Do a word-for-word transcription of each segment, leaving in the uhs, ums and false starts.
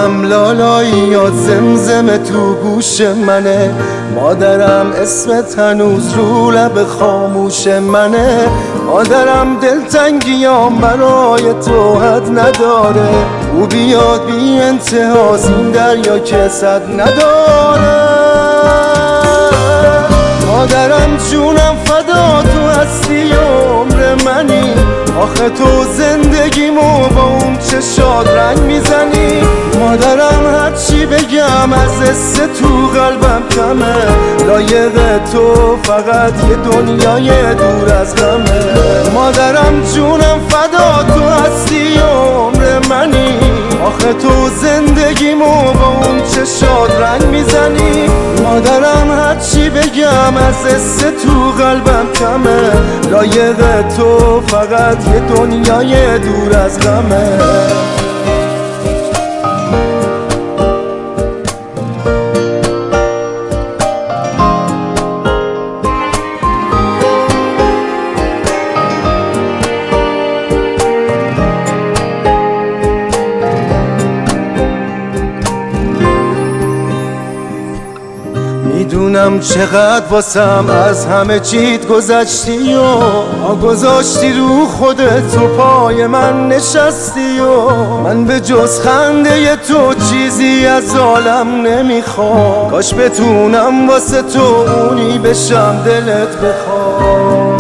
مادرم لالایی یا زمزم تو گوش منه، مادرم اسمت هنوز رو لب خاموش منه. مادرم دلتنگیام برای تو حد نداره، او بیاد بی انتهاست این دریا که صد نداره. مادرم جونم فدا تو هستی عمر منی، آخه تو زندگیمو با اون چشات رنگ میزنی. مادرم هرچی بگم از حس تو قلبم کمه، لایق تو فقط یه دنیای دور از غمه. مادرم جونم فدا تو هستی عمر منی، آخه تو زندگیمو با اون چشات رنگ میزنی. مادرم هرچی بگم از حس تو قلبم کمه، لایق تو فقط یه دنیای دور از غمه. میدونم چقدر واسم از همه چیت گذشتی و گذاشتی رو خودت و پای من نشستی و من به جز خنده تو چیزی از عالم نمیخوام. کاش بتونم واسه تو اونی بشم دلت بخواد.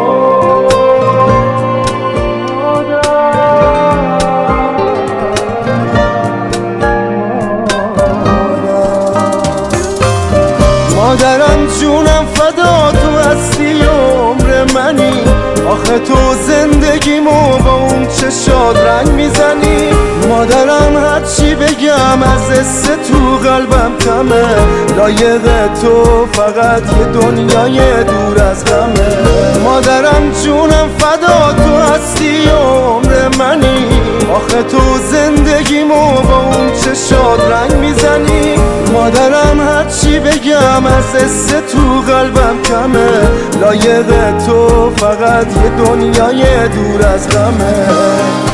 مادرم جونم فدا تو هستی عمر منی، آخه تو زندگیمو با اون چشات رنگ میزنی. مادرم هرچی بگم از حس تو قلبم کمه، لایق تو فقط یه دنیای دور از غمه. مادرم جونم فدا تو هستی عمر منی، آخه تو زندگیمو با اون چشات رنگ میزنی. مادرم هرچی بگم از حس تو قلبم کمه، لایق تو فقط یه دنیای دور از غمه.